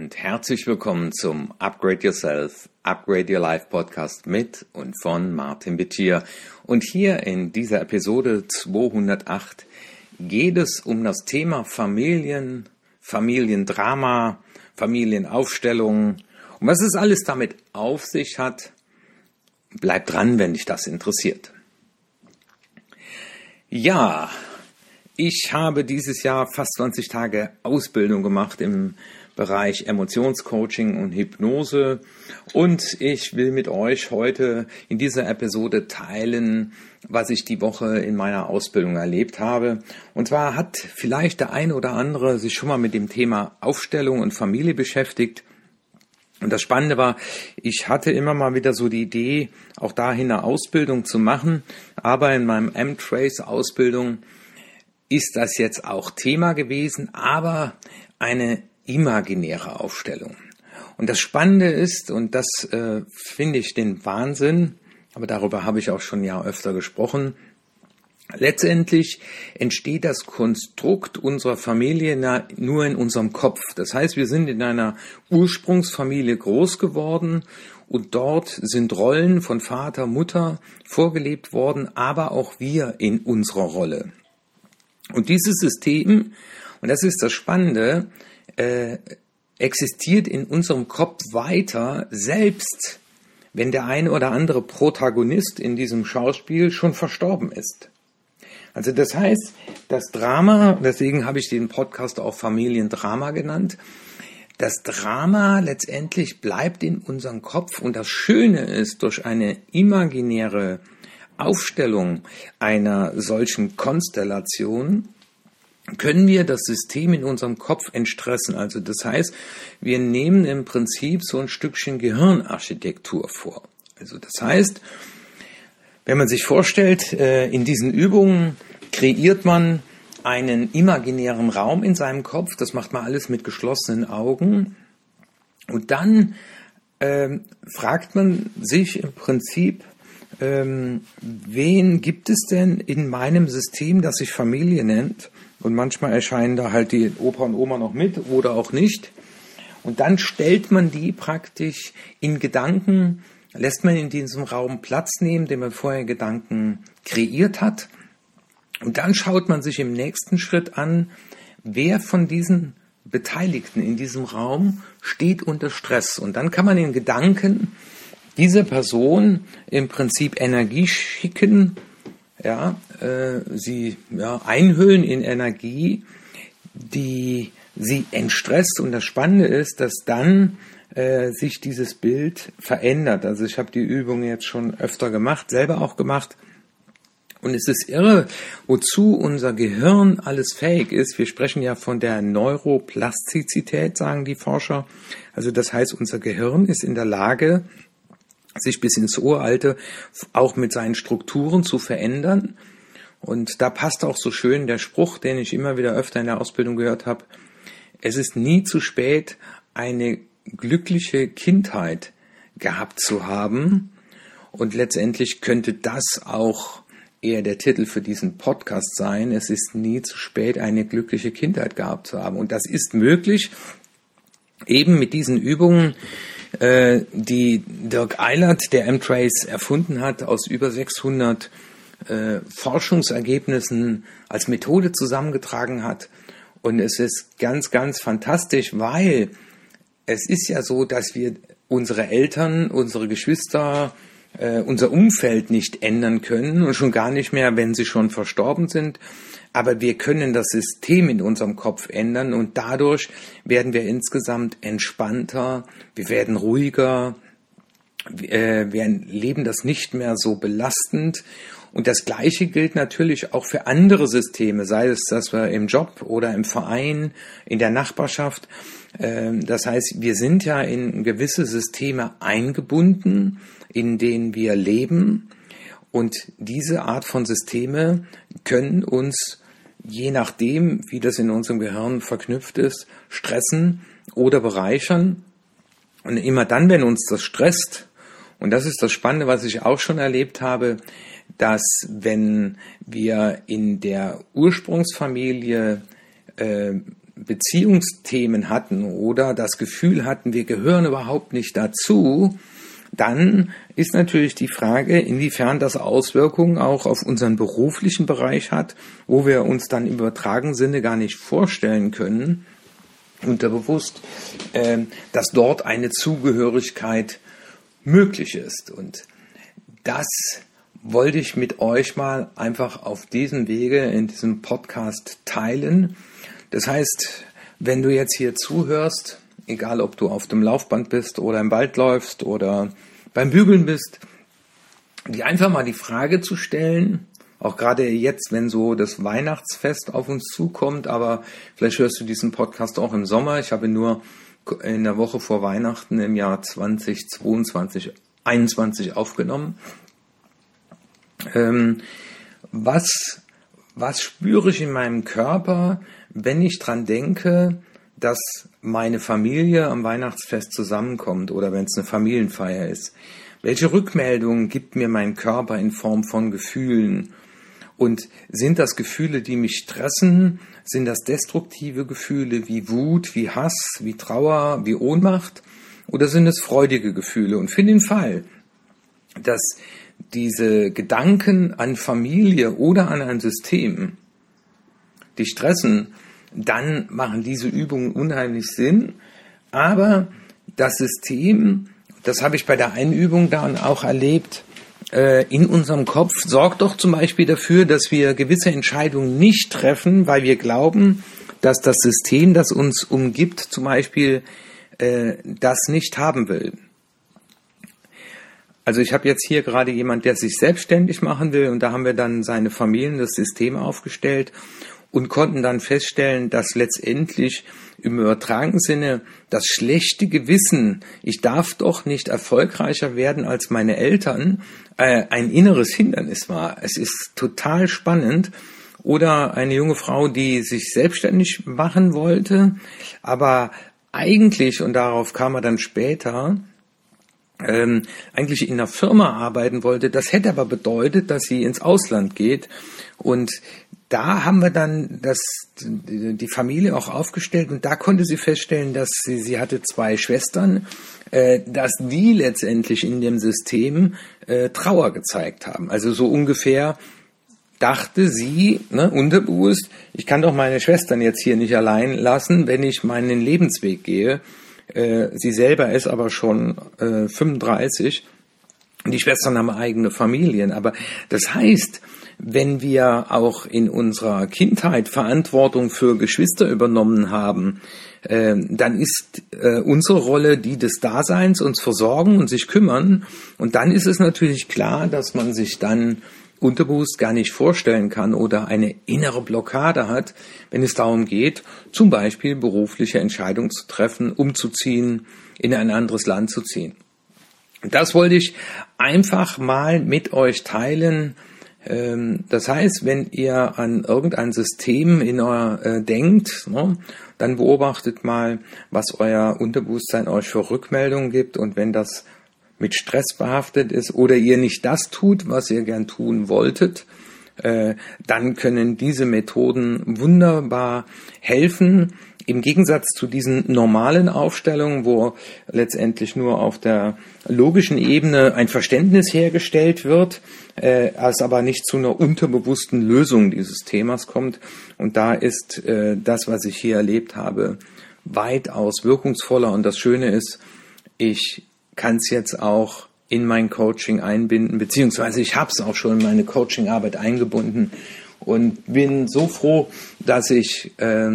und herzlich willkommen zum Upgrade Yourself, Upgrade Your Life Podcast mit und von Martin Bittier. Und hier in dieser Episode 208 geht es um das Thema Familien, Familiendrama, Familienaufstellung und was es alles damit auf sich hat. Bleib dran, wenn dich das interessiert. Ja, ich habe dieses Jahr fast 20 Tage Ausbildung gemacht im Bereich Emotionscoaching und Hypnose und ich will mit euch heute in dieser Episode teilen, was ich die Woche in meiner Ausbildung erlebt habe. Und zwar hat vielleicht der eine oder andere sich schon mal mit dem Thema Aufstellung und Familie beschäftigt. Und das Spannende war, ich hatte immer mal wieder so die Idee, auch dahin eine Ausbildung zu machen, aber in meinem M-Trace-Ausbildung ist das jetzt auch Thema gewesen, aber eine imaginäre Aufstellung. Und das Spannende ist, und das finde ich den Wahnsinn, aber darüber habe ich auch schon ja öfter gesprochen, letztendlich entsteht das Konstrukt unserer Familie nur in unserem Kopf. Das heißt, wir sind in einer Ursprungsfamilie groß geworden und dort sind Rollen von Vater, Mutter vorgelebt worden, aber auch wir in unserer Rolle. Und dieses System, und das ist das Spannende, existiert in unserem Kopf weiter, selbst wenn der eine oder andere Protagonist in diesem Schauspiel schon verstorben ist. Also das heißt, das Drama, deswegen habe ich den Podcast auch Familiendrama genannt, das Drama letztendlich bleibt in unserem Kopf und das Schöne ist, durch eine imaginäre Aufstellung einer solchen Konstellation können wir das System in unserem Kopf entstressen. Also das heißt, wir nehmen im Prinzip so ein Stückchen Gehirnarchitektur vor. Also das heißt, wenn man sich vorstellt, in diesen Übungen kreiert man einen imaginären Raum in seinem Kopf. Das macht man alles mit geschlossenen Augen. Und dann fragt man sich im Prinzip, wen gibt es denn in meinem System, das sich Familie nennt? Und manchmal erscheinen da halt die Opa und Oma noch mit oder auch nicht. Und dann stellt man die praktisch in Gedanken, lässt man in diesem Raum Platz nehmen, den man vorher in Gedanken kreiert hat. Und dann schaut man sich im nächsten Schritt an, wer von diesen Beteiligten in diesem Raum steht unter Stress. Und dann kann man in Gedanken diese Person im Prinzip Energie schicken, sie einhüllen in Energie, die sie entstresst. Und das Spannende ist, dass dann sich dieses Bild verändert. Also ich habe die Übung jetzt schon öfter gemacht, selber auch gemacht. Und es ist irre, wozu unser Gehirn alles fähig ist. Wir sprechen ja von der Neuroplastizität, sagen die Forscher. Also das heißt, unser Gehirn ist in der Lage, sich bis ins Uralte auch mit seinen Strukturen zu verändern. Und da passt auch so schön der Spruch, den ich immer wieder öfter in der Ausbildung gehört habe. Es ist nie zu spät, eine glückliche Kindheit gehabt zu haben. Und letztendlich könnte das auch eher der Titel für diesen Podcast sein. Es ist nie zu spät, eine glückliche Kindheit gehabt zu haben. Und das ist möglich, eben mit diesen Übungen, die Dirk Eilert, der M-Trace erfunden hat, aus über 600 Forschungsergebnissen als Methode zusammengetragen hat. Und es ist ganz, ganz fantastisch, weil es ist ja so, dass wir unsere Eltern, unsere Geschwister, unser Umfeld nicht ändern können und schon gar nicht mehr, wenn sie schon verstorben sind. Aber wir können das System in unserem Kopf ändern und dadurch werden wir insgesamt entspannter, wir werden ruhiger, wir leben das nicht mehr so belastend. Und das Gleiche gilt natürlich auch für andere Systeme, sei es, dass wir im Job oder im Verein, in der Nachbarschaft. Das heißt, wir sind ja in gewisse Systeme eingebunden, in denen wir leben. Und diese Art von Systeme können uns, je nachdem, wie das in unserem Gehirn verknüpft ist, stressen oder bereichern. Und immer dann, wenn uns das stresst, und das ist das Spannende, was ich auch schon erlebt habe, dass wenn wir in der Ursprungsfamilie Beziehungsthemen hatten oder das Gefühl hatten, wir gehören überhaupt nicht dazu, dann ist natürlich die Frage, inwiefern das Auswirkungen auch auf unseren beruflichen Bereich hat, wo wir uns dann im übertragenen Sinne gar nicht vorstellen können, unterbewusst, dass dort eine Zugehörigkeit möglich ist. Und das wollte ich mit euch mal einfach auf diesem Wege in diesem Podcast teilen. Das heißt, wenn du jetzt hier zuhörst, egal ob du auf dem Laufband bist oder im Wald läufst oder beim Bügeln bist, dir einfach mal die Frage zu stellen, auch gerade jetzt, wenn so das Weihnachtsfest auf uns zukommt, aber vielleicht hörst du diesen Podcast auch im Sommer. Ich habe nur in der Woche vor Weihnachten im Jahr 2021 aufgenommen. Was spüre ich in meinem Körper, wenn ich dran denke, dass meine Familie am Weihnachtsfest zusammenkommt oder wenn es eine Familienfeier ist? Welche Rückmeldungen gibt mir mein Körper in Form von Gefühlen? Und sind das Gefühle, die mich stressen? Sind das destruktive Gefühle wie Wut, wie Hass, wie Trauer, wie Ohnmacht? Oder sind es freudige Gefühle? Und für den Fall, dass diese Gedanken an Familie oder an ein System dich stressen, dann machen diese Übungen unheimlich Sinn. Aber das System, das habe ich bei der einen Übung dann auch erlebt, in unserem Kopf sorgt doch zum Beispiel dafür, dass wir gewisse Entscheidungen nicht treffen, weil wir glauben, dass das System, das uns umgibt, zum Beispiel das nicht haben will. Also ich habe jetzt hier gerade jemand, der sich selbstständig machen will, und da haben wir dann seine Familien, das System aufgestellt und konnten dann feststellen, dass letztendlich im übertragenen Sinne das schlechte Gewissen, ich darf doch nicht erfolgreicher werden als meine Eltern, ein inneres Hindernis war. Es ist total spannend. Oder eine junge Frau, die sich selbstständig machen wollte, aber eigentlich, und darauf kam er dann später, eigentlich in einer Firma arbeiten wollte. Das hätte aber bedeutet, dass sie ins Ausland geht. Und da haben wir dann die Familie auch aufgestellt, und da konnte sie feststellen, dass sie hatte 2 Schwestern, dass die letztendlich in dem System Trauer gezeigt haben. Also so ungefähr dachte sie, unterbewusst, ich kann doch meine Schwestern jetzt hier nicht allein lassen, wenn ich meinen Lebensweg gehe. Sie selber ist aber schon 35 und die Schwestern haben eigene Familien. Aber das heißt, wenn wir auch in unserer Kindheit Verantwortung für Geschwister übernommen haben, dann ist unsere Rolle die des Daseins, uns versorgen und sich kümmern. Und dann ist es natürlich klar, dass man sich dann unterbewusst gar nicht vorstellen kann oder eine innere Blockade hat, wenn es darum geht, zum Beispiel berufliche Entscheidungen zu treffen, umzuziehen, in ein anderes Land zu ziehen. Das wollte ich einfach mal mit euch teilen. Das heißt, wenn ihr an irgendein System denkt, dann beobachtet mal, was euer Unterbewusstsein euch für Rückmeldungen gibt, und wenn das mit Stress behaftet ist oder ihr nicht das tut, was ihr gern tun wolltet, dann können diese Methoden wunderbar helfen. Im Gegensatz zu diesen normalen Aufstellungen, wo letztendlich nur auf der logischen Ebene ein Verständnis hergestellt wird, es aber nicht zu einer unterbewussten Lösung dieses Themas kommt. Und da ist das, was ich hier erlebt habe, weitaus wirkungsvoller. Und das Schöne ist, ich kann es jetzt auch in mein Coaching einbinden, beziehungsweise ich habe es auch schon in meine Coachingarbeit eingebunden und bin so froh, dass ich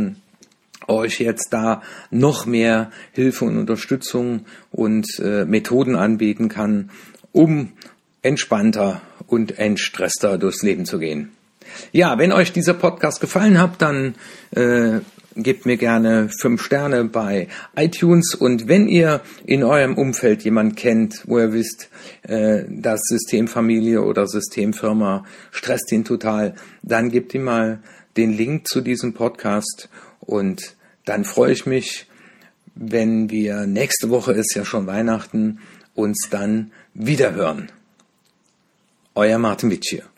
euch jetzt da noch mehr Hilfe und Unterstützung und Methoden anbieten kann, um entspannter und entstresster durchs Leben zu gehen. Ja, wenn euch dieser Podcast gefallen hat, dann gebt mir gerne 5 Sterne bei iTunes, und wenn ihr in eurem Umfeld jemand kennt, wo ihr wisst, das Systemfamilie oder Systemfirma stresst ihn total, dann gebt ihm mal den Link zu diesem Podcast, und dann freue ich mich, wenn wir nächste Woche, ist ja schon Weihnachten, uns dann wiederhören. Euer Martin Witsch hier.